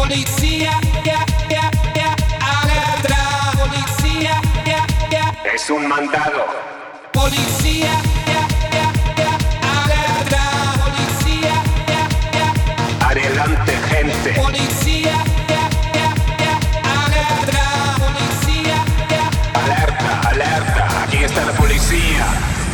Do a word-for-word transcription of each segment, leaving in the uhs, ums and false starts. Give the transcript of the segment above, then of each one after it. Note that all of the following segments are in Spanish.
Policía, ya, ya, ya, alerta. Policía, ya, ya. Es un mandado. Policía, ya, ya, ya, alerta. Policía, ya, ya. Adelante, gente. Policía, ya, ya, ya, alerta. Policía, ya. Alerta, alerta. Aquí está la policía.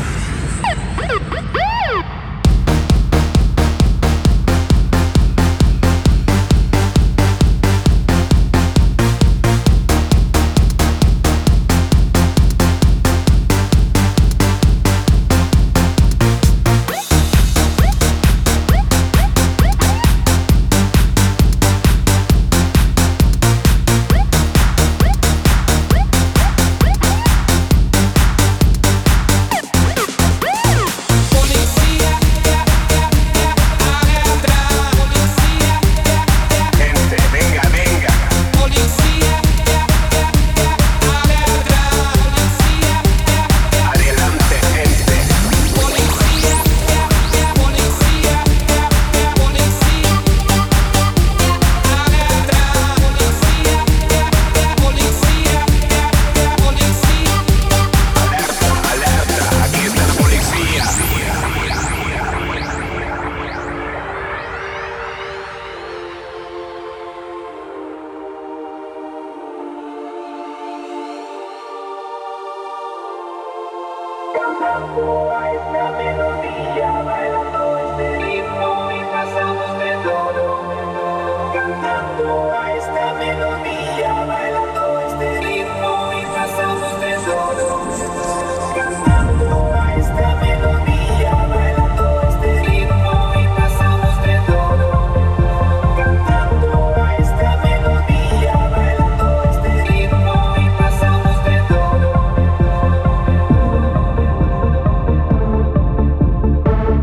Cantando a esta melodía, bailando este ritmo y pasamos de todo. Cantando a esta melodía, bailando este ritmo y pasamos de todo. Cantando a esta melodía, bailando este ritmo y pasamos de todo. Cantando a esta melodía, bailando este ritmo y pasamos de todo.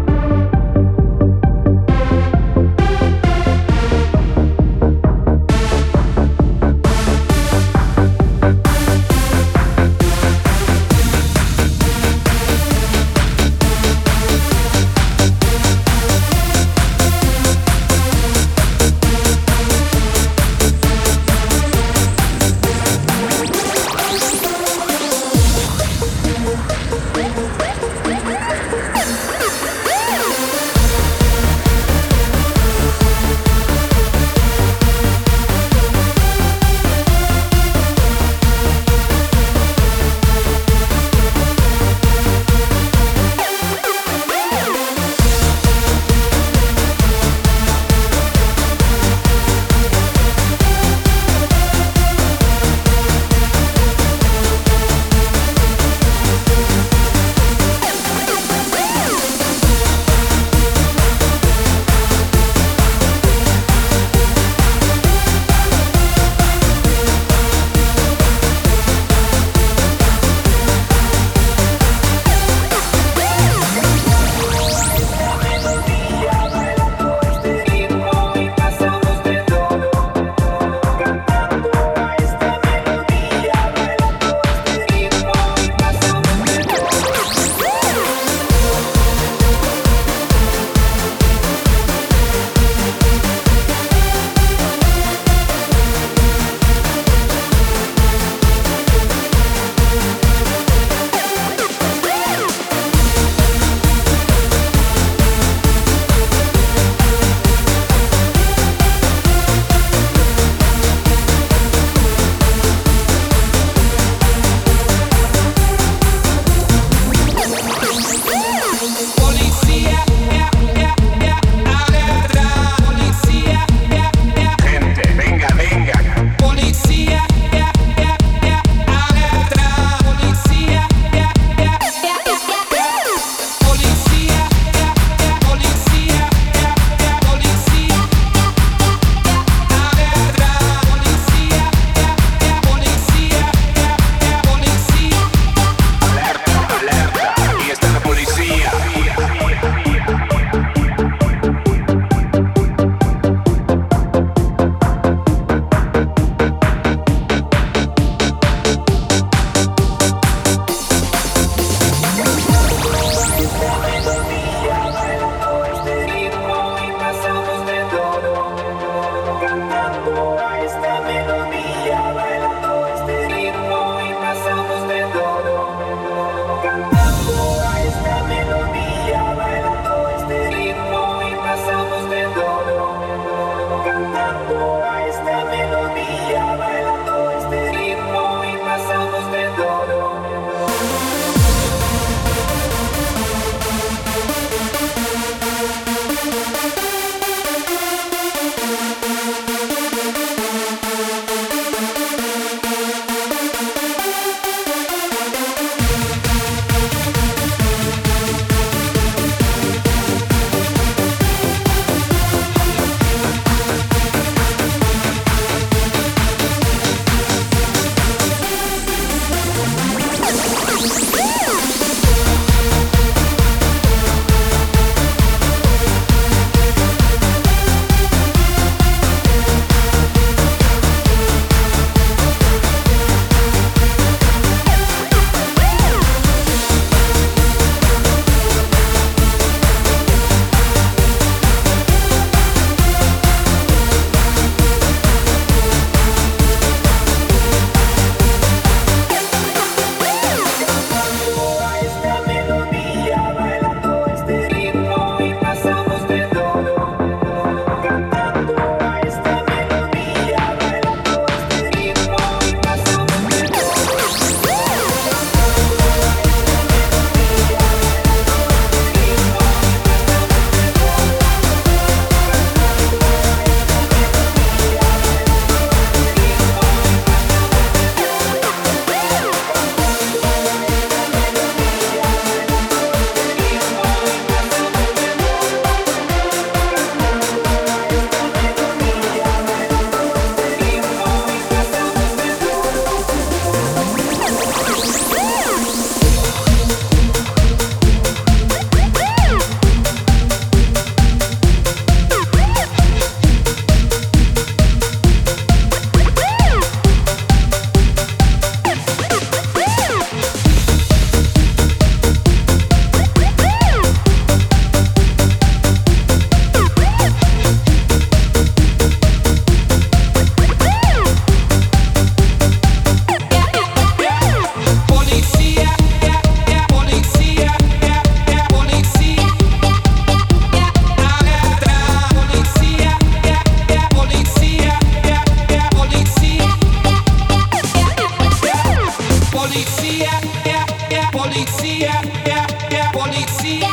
yeah, yeah, polizia,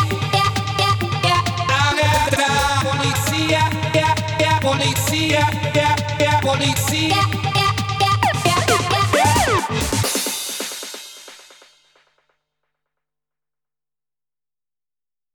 polizia, yeah, yeah, polizia, yeah, yeah, polizia.